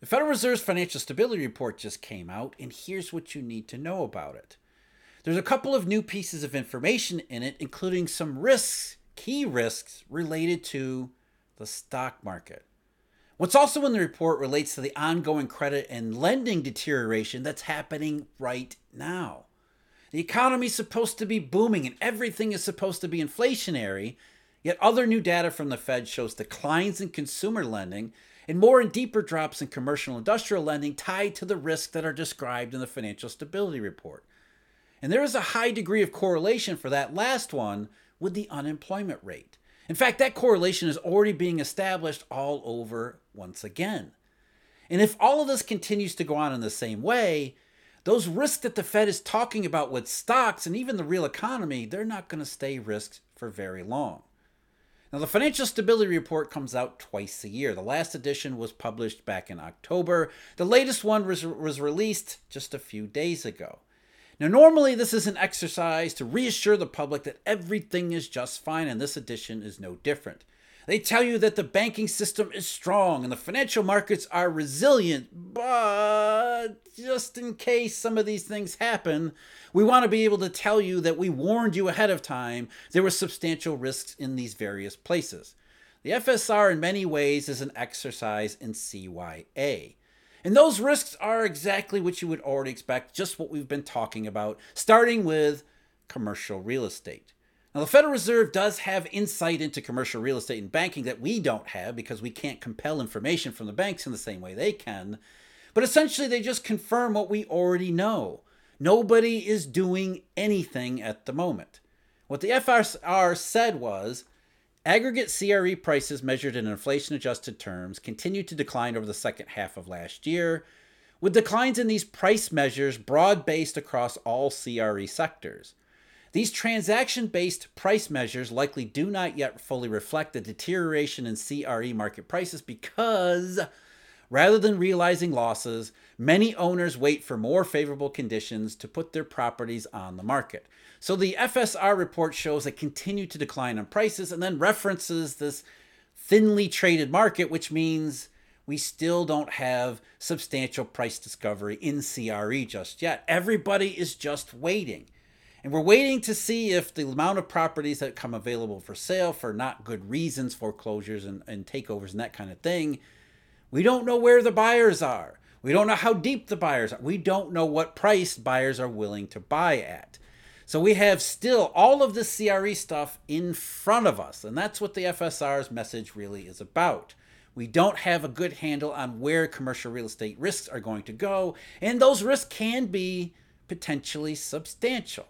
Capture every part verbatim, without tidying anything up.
The Federal Reserve's financial stability report just came out, and here's what you need to know about it. There's a couple of new pieces of information in it, including some risks, key risks related to the stock market. What's also in the report relates to the ongoing credit and lending deterioration that's happening right now. The economy is supposed to be booming and everything is supposed to be inflationary, yet other new data from the Fed shows declines in consumer lending and more and deeper drops in commercial and industrial lending tied to the risks that are described in the financial stability report. And there is a high degree of correlation for that last one with the unemployment rate. In fact, that correlation is already being established all over once again. And if all of this continues to go on in the same way, those risks that the Fed is talking about with stocks and even the real economy, they're not going to stay risks for very long. Now, the Financial Stability Report comes out twice a year. The last edition was published back in October. The latest one was, was released just a few days ago. Now, normally this is an exercise to reassure the public that everything is just fine, and this edition is no different. They tell you that the banking system is strong and the financial markets are resilient, but just in case some of these things happen, we want to be able to tell you that we warned you ahead of time there were substantial risks in these various places. The F S R in many ways is an exercise in C Y A. And those risks are exactly what you would already expect, just what we've been talking about, starting with commercial real estate. Now, the Federal Reserve does have insight into commercial real estate and banking that we don't have because we can't compel information from the banks in the same way they can. But essentially, they just confirm what we already know. Nobody is doing anything at the moment. What the F S R said was, aggregate C R E prices measured in inflation-adjusted terms continued to decline over the second half of last year, with declines in these price measures broad-based across all C R E sectors. These transaction-based price measures likely do not yet fully reflect the deterioration in C R E market prices because, rather than realizing losses, many owners wait for more favorable conditions to put their properties on the market. So the F S R report shows a continue to decline in prices and then references this thinly traded market, which means we still don't have substantial price discovery in C R E just yet. Everybody is just waiting. And we're waiting to see if the amount of properties that come available for sale for not good reasons, foreclosures and, and takeovers and that kind of thing, we don't know where the buyers are. We don't know how deep the buyers are. We don't know what price buyers are willing to buy at. So we have still all of this C R E stuff in front of us. And that's what the F S R's message really is about. We don't have a good handle on where commercial real estate risks are going to go. And those risks can be potentially substantial.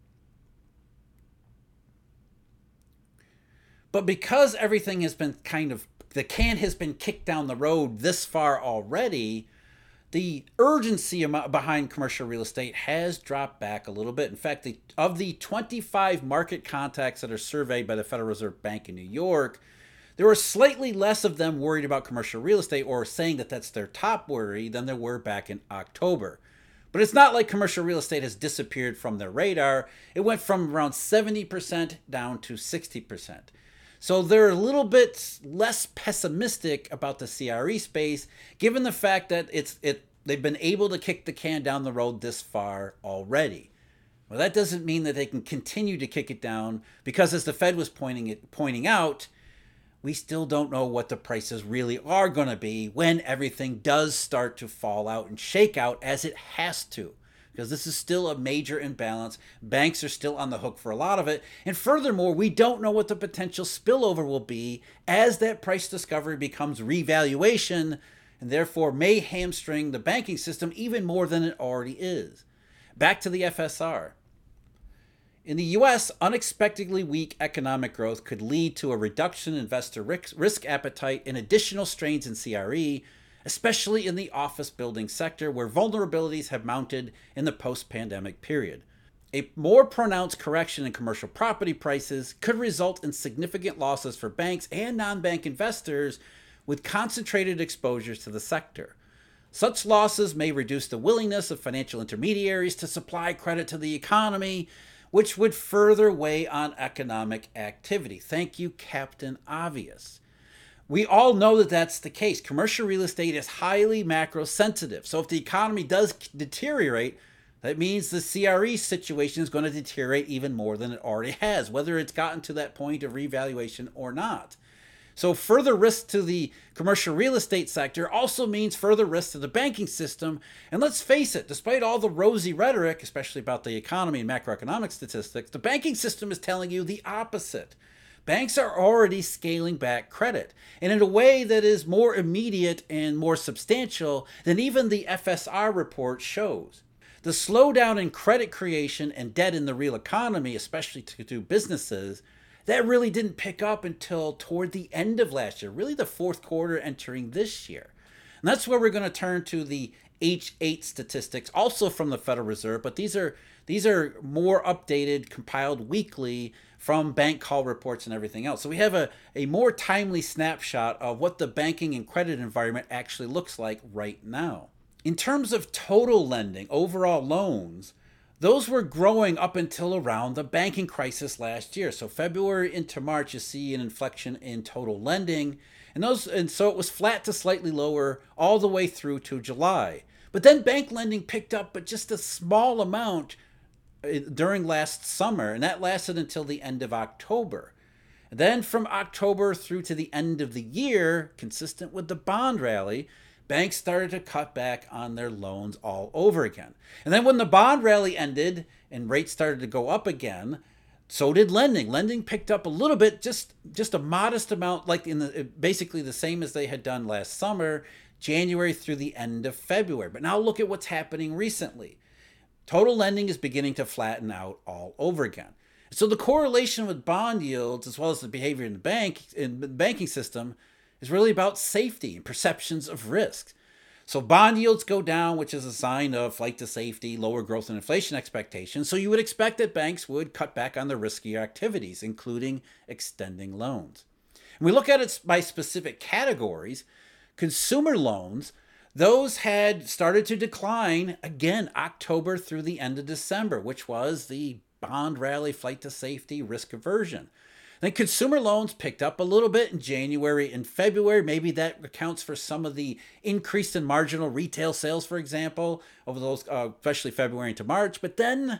But because everything has been kind of, the can has been kicked down the road this far already, the urgency behind commercial real estate has dropped back a little bit. In fact, the, of the twenty-five market contacts that are surveyed by the Federal Reserve Bank in New York, there were slightly less of them worried about commercial real estate or saying that that's their top worry than there were back in October. But it's not like commercial real estate has disappeared from their radar. It went from around seventy percent down to sixty percent. So they're a little bit less pessimistic about the C R E space, given the fact that it's it they've been able to kick the can down the road this far already. Well, that doesn't mean that they can continue to kick it down because, as the Fed was pointing it pointing out, we still don't know what the prices really are going to be when everything does start to fall out and shake out, as it has to. Because this is still a major imbalance. Banks are still on the hook for a lot of it. And furthermore, we don't know what the potential spillover will be as that price discovery becomes revaluation and therefore may hamstring the banking system even more than it already is. Back to the F S R. In the U S, unexpectedly weak economic growth could lead to a reduction in investor risk appetite and additional strains in C R E, especially in the office building sector where vulnerabilities have mounted in the post-pandemic period. A more pronounced correction in commercial property prices could result in significant losses for banks and non-bank investors with concentrated exposures to the sector. Such losses may reduce the willingness of financial intermediaries to supply credit to the economy, which would further weigh on economic activity. Thank you, Captain Obvious. We all know that that's the case. Commercial real estate is highly macro sensitive. So if the economy does deteriorate, that means the C R E situation is going to deteriorate even more than it already has, whether it's gotten to that point of revaluation or not. So further risk to the commercial real estate sector also means further risk to the banking system. And let's face it, despite all the rosy rhetoric, especially about the economy and macroeconomic statistics, the banking system is telling you the opposite. Banks are already scaling back credit, and in a way that is more immediate and more substantial than even the F S R report shows. The slowdown in credit creation and debt in the real economy, especially to do businesses, that really didn't pick up until toward the end of last year, really the fourth quarter entering this year. And that's where we're going to turn to the H eight statistics, also from the Federal Reserve, but these are these are more updated, compiled weekly from bank call reports and everything else. So we have a, a more timely snapshot of what the banking and credit environment actually looks like right now. In terms of total lending, overall loans, those were growing up until around the banking crisis last year. So February into March, you see an inflection in total lending. And those, and so it was flat to slightly lower all the way through to July. But then bank lending picked up, but just a small amount during last summer, and that lasted until the end of October. And then from October through to the end of the year, consistent with the bond rally, banks started to cut back on their loans all over again. And then when the bond rally ended and rates started to go up again, so did lending. Lending picked up a little bit, just, just a modest amount, like in the basically the same as they had done last summer, January through the end of February. But now look at what's happening recently. Total lending is beginning to flatten out all over again. So the correlation with bond yields, as well as the behavior in the bank, in the banking system, is really about safety and perceptions of risk. So bond yields go down, which is a sign of flight to safety, lower growth and inflation expectations. So you would expect that banks would cut back on their riskier activities, including extending loans. And we look at it by specific categories. Consumer loans, those had started to decline again October through the end of December, which was the bond rally, flight to safety, risk aversion. Then consumer loans picked up a little bit in January and February. Maybe that accounts for some of the increase in marginal retail sales, for example, over those, uh, especially February into March. But then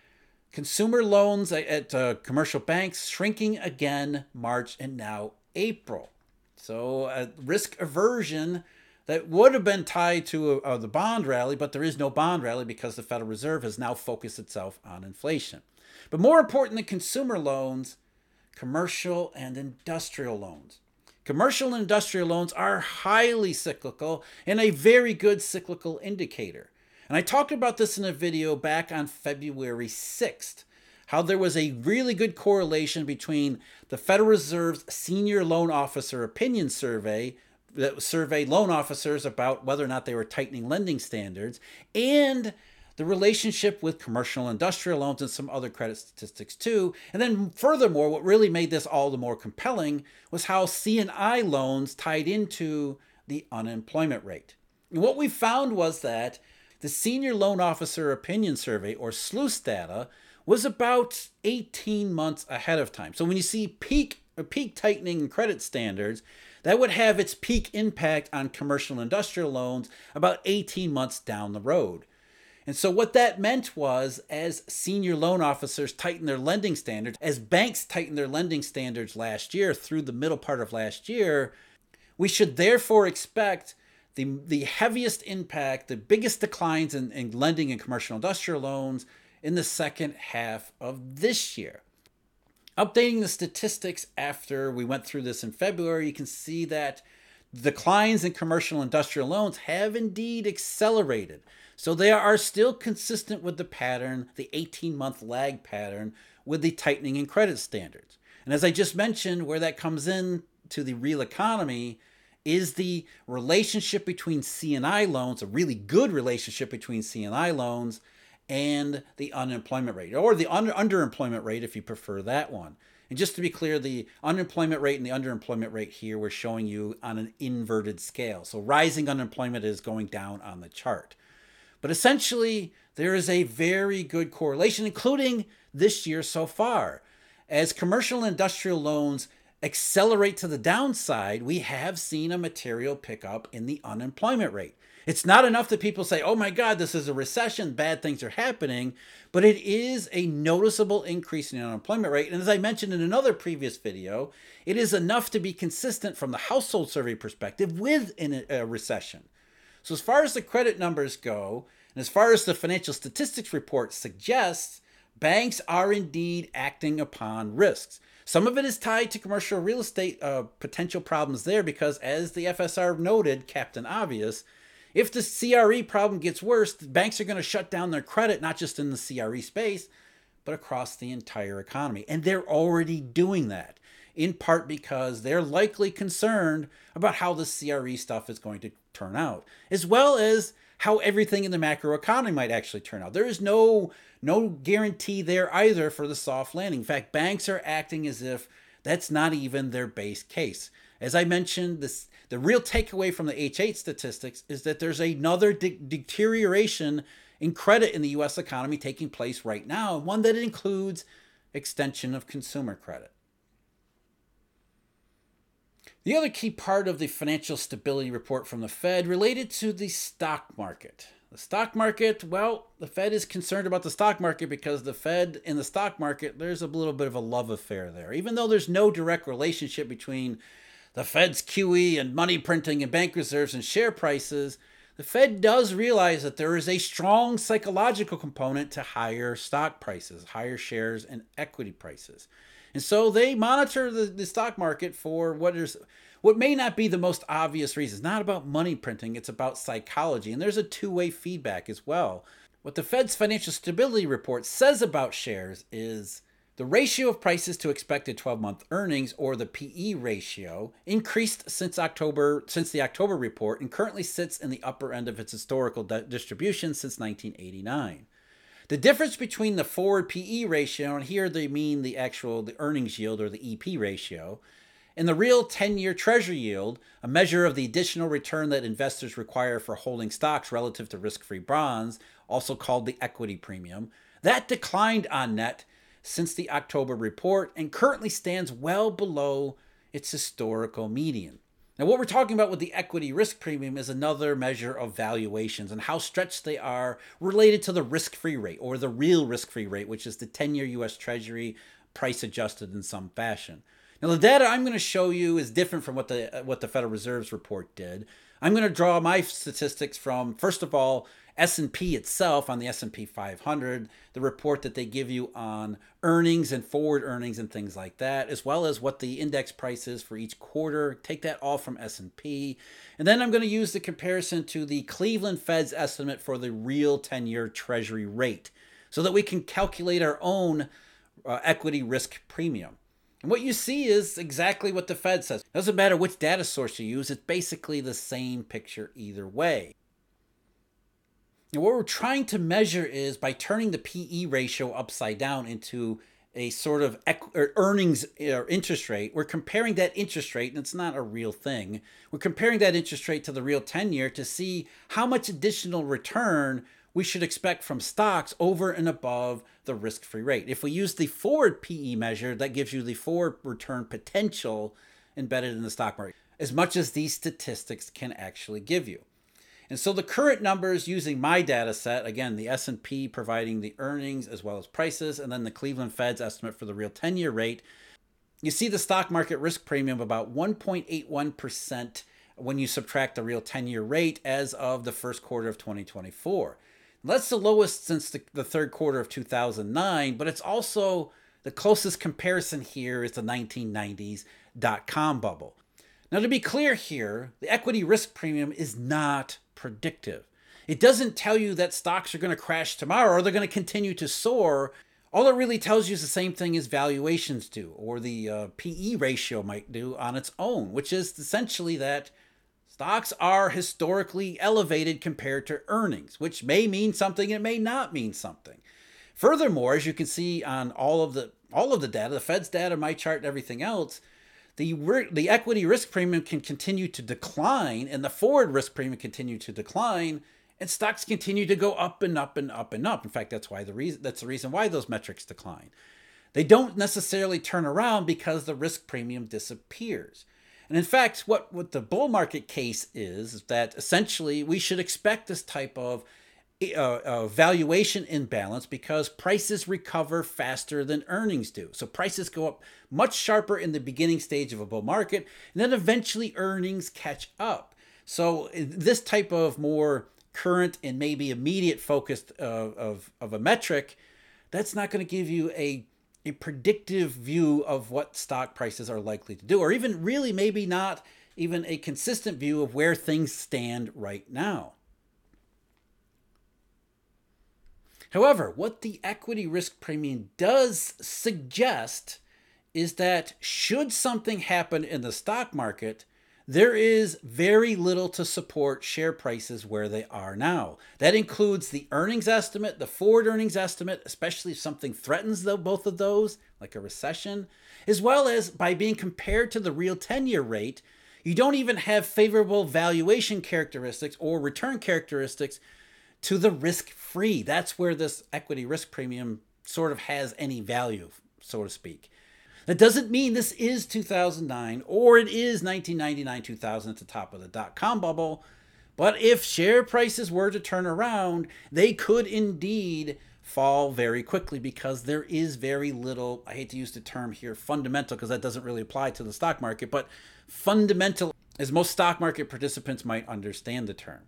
consumer loans at uh, commercial banks shrinking again March and now April. So uh, risk aversion that would have been tied to uh, the bond rally, but there is no bond rally because the Federal Reserve has now focused itself on inflation. But more important than consumer loans, commercial and industrial loans. Commercial and industrial loans are highly cyclical and a very good cyclical indicator. And I talked about this in a video back on February sixth, how there was a really good correlation between the Federal Reserve's Senior Loan Officer Opinion Survey that surveyed loan officers about whether or not they were tightening lending standards, and the relationship with commercial industrial loans and some other credit statistics too. And then furthermore, what really made this all the more compelling was how C and I loans tied into the unemployment rate. And what we found was that the Senior Loan Officer Opinion Survey, or S L O O S data, was about eighteen months ahead of time. So when you see peak, peak tightening in credit standards, that would have its peak impact on commercial and industrial loans about eighteen months down the road. And so what that meant was, as senior loan officers tightened their lending standards, as banks tightened their lending standards last year through the middle part of last year, we should therefore expect the, the heaviest impact, the biggest declines in, in lending and commercial industrial loans in the second half of this year. Updating the statistics after we went through this in February, you can see that declines in commercial industrial loans have indeed accelerated. So they are still consistent with the pattern, the eighteen-month lag pattern, with the tightening in credit standards. And as I just mentioned, where that comes in to the real economy is the relationship between C and I loans, a really good relationship between C and I loans, and the unemployment rate, or the under underemployment rate if you prefer that one. And just to be clear, the unemployment rate and the underemployment rate here we're showing you on an inverted scale. So rising unemployment is going down on the chart. But essentially, there is a very good correlation, including this year so far, as commercial and industrial loans accelerate to the downside, we have seen a material pickup in the unemployment rate. It's not enough that people say, oh my God, this is a recession, bad things are happening, but it is a noticeable increase in the unemployment rate. And as I mentioned in another previous video, it is enough to be consistent from the household survey perspective with a recession. So as far as the credit numbers go, and as far as the financial statistics report suggests, banks are indeed acting upon risks. Some of it is tied to commercial real estate uh, potential problems there because, as the F S R noted, Captain Obvious, if the C R E problem gets worse, banks are going to shut down their credit, not just in the C R E space, but across the entire economy. And they're already doing that, in part because they're likely concerned about how the C R E stuff is going to turn out, as well as how everything in the macroeconomy might actually turn out. There is no, no guarantee there either for the soft landing. In fact, banks are acting as if that's not even their base case. As I mentioned, this, the real takeaway from the H eight statistics is that there's another de- deterioration in credit in the U S economy taking place right now, one that includes extension of consumer credit. The other key part of the financial stability report from the Fed related to the stock market. The stock market, well, the Fed is concerned about the stock market because the Fed and the stock market, there's a little bit of a love affair there. Even though there's no direct relationship between the Fed's Q E and money printing and bank reserves and share prices, the Fed does realize that there is a strong psychological component to higher stock prices, higher shares and equity prices. And so they monitor the, the stock market for what is what may not be the most obvious reasons. Not about money printing, it's about psychology. And there's a two-way feedback as well. What the Fed's financial stability report says about shares is the ratio of prices to expected twelve-month earnings, or the P E ratio, increased since October, since the October report, and currently sits in the upper end of its historical di- distribution since nineteen eighty-nine. The difference between the forward P E ratio, and here they mean the actual the earnings yield, or the E P ratio, and the real ten-year Treasury yield, a measure of the additional return that investors require for holding stocks relative to risk-free bonds, also called the equity premium, that declined on net since the October report and currently stands well below its historical median. Now, what we're talking about with the equity risk premium is another measure of valuations and how stretched they are related to the risk-free rate, or the real risk-free rate, which is the ten-year U S Treasury price adjusted in some fashion. Now, the data I'm going to show you is different from what the what the Federal Reserve's report did. I'm going to draw my statistics from, first of all, S and P itself, on the S and P five hundred, the report that they give you on earnings and forward earnings and things like that, as well as what the index price is for each quarter. Take that all from S and P. And then I'm going to use the comparison to the Cleveland Fed's estimate for the real ten-year Treasury rate so that we can calculate our own uh, equity risk premium. And what you see is exactly what the Fed says. It doesn't matter which data source you use, it's basically the same picture either way. And what we're trying to measure is, by turning the P E ratio upside down into a sort of earnings or interest rate, we're comparing that interest rate, and it's not a real thing, we're comparing that interest rate to the real ten-year to see how much additional return we should expect from stocks over and above the risk-free rate. If we use the forward P E measure, that gives you the forward return potential embedded in the stock market, as much as these statistics can actually give you. And so the current numbers using my data set, again, the S and P providing the earnings as well as prices, and then the Cleveland Fed's estimate for the real ten-year rate, you see the stock market risk premium about one point eight one percent when you subtract the real ten-year rate as of the first quarter of twenty twenty-four. That's the lowest since the, the third quarter of two thousand nine, but it's also the closest comparison here is the nineteen nineties dot-com bubble. Now, to be clear here, the equity risk premium is not predictive. It doesn't tell you that stocks are going to crash tomorrow or they're going to continue to soar. All it really tells you is the same thing as valuations do, or the uh, P E ratio might do on its own, which is essentially that stocks are historically elevated compared to earnings, which may mean something, it may not mean something. Furthermore, as you can see on all of the all of the data, the Fed's data, my chart, and everything else, the the equity risk premium can continue to decline, and the forward risk premium continue to decline, and stocks continue to go up and up and up and up. In fact, that's why the reason that's the reason why those metrics decline. They don't necessarily turn around because the risk premium disappears. And in fact, what, what the bull market case is, is that essentially we should expect this type of uh, uh, valuation imbalance because prices recover faster than earnings do. So prices go up much sharper in the beginning stage of a bull market, and then eventually earnings catch up. So this type of more current and maybe immediate focused uh, of, of a metric, that's not going to give you a, a predictive view of what stock prices are likely to do, or even really maybe not even a consistent view of where things stand right now. However, what the equity risk premium does suggest is that should something happen in the stock market, there is very little to support share prices where they are now. That includes the earnings estimate, the forward earnings estimate, especially if something threatens the, both of those, like a recession, as well as by being compared to the real ten-year rate, you don't even have favorable valuation characteristics or return characteristics to the risk-free. That's where this equity risk premium sort of has any value, so to speak. That doesn't mean this is two thousand nine or it is nineteen ninety-nine, two thousand at the top of the dot-com bubble. But if share prices were to turn around, they could indeed fall very quickly because there is very little, I hate to use the term here, fundamental, because that doesn't really apply to the stock market, but fundamental, as most stock market participants might understand the term.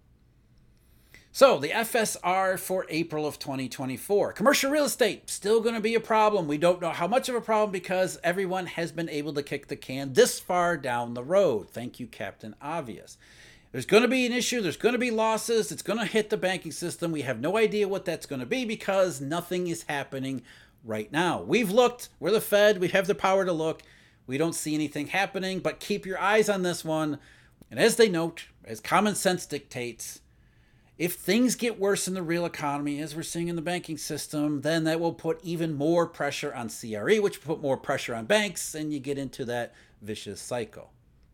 So the F S R for April of twenty twenty-four. Commercial real estate, still going to be a problem. We don't know how much of a problem because everyone has been able to kick the can this far down the road. Thank you, Captain Obvious. There's going to be an issue. There's going to be losses. It's going to hit the banking system. We have no idea what that's going to be because nothing is happening right now. We've looked. We're the Fed. We have the power to look. We don't see anything happening, but keep your eyes on this one. And as they note, as common sense dictates, if things get worse in the real economy, as we're seeing in the banking system, then that will put even more pressure on C R E, which will put more pressure on banks, and you get into that vicious cycle.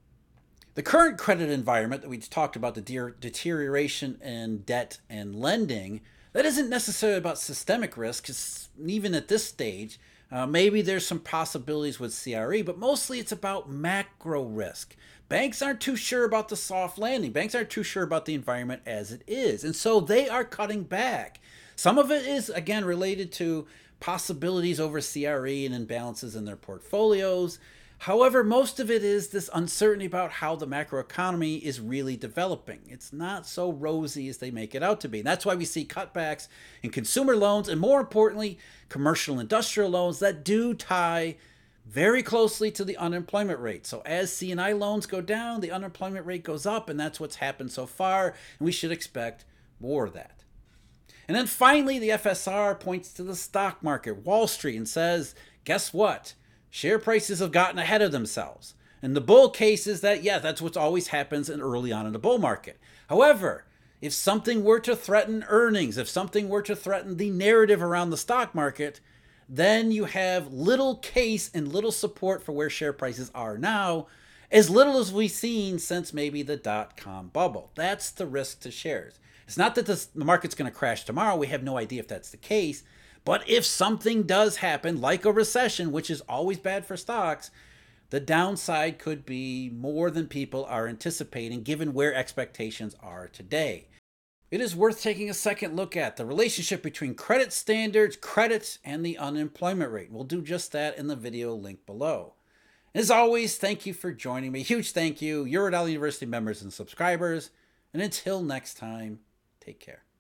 The current credit environment that we talked about, the de- deterioration in debt and lending, that isn't necessarily about systemic risk, because even at this stage, uh, maybe there's some possibilities with C R E, but mostly it's about macro risk. Banks aren't too sure about the soft landing. Banks aren't too sure about the environment as it is. And so they are cutting back. Some of it is, again, related to possibilities over C R E and imbalances in their portfolios. However, most of it is this uncertainty about how the macroeconomy is really developing. It's not so rosy as they make it out to be. And that's why we see cutbacks in consumer loans and, more importantly, commercial and industrial loans that do tie very closely to the unemployment rate. So as C and I loans go down, the unemployment rate goes up, and that's what's happened so far, and we should expect more of that. And then finally, the F S R points to the stock market, Wall Street, and says, guess what? Share prices have gotten ahead of themselves. And the bull case is that, yeah, that's what always happens in early on in the bull market. However, if something were to threaten earnings, if something were to threaten the narrative around the stock market, then you have little case and little support for where share prices are now, as little as we've seen since maybe the dot-com bubble. That's the risk to shares. It's not that this, the market's going to crash tomorrow. We have no idea if that's the case. But if something does happen, like a recession, which is always bad for stocks, the downside could be more than people are anticipating, given where expectations are today. It is worth taking a second look at the relationship between credit standards, credit, and the unemployment rate. We'll do just that in the video link below. As always, thank you for joining me. Huge thank you, Eurodollar University members and subscribers. And until next time, take care.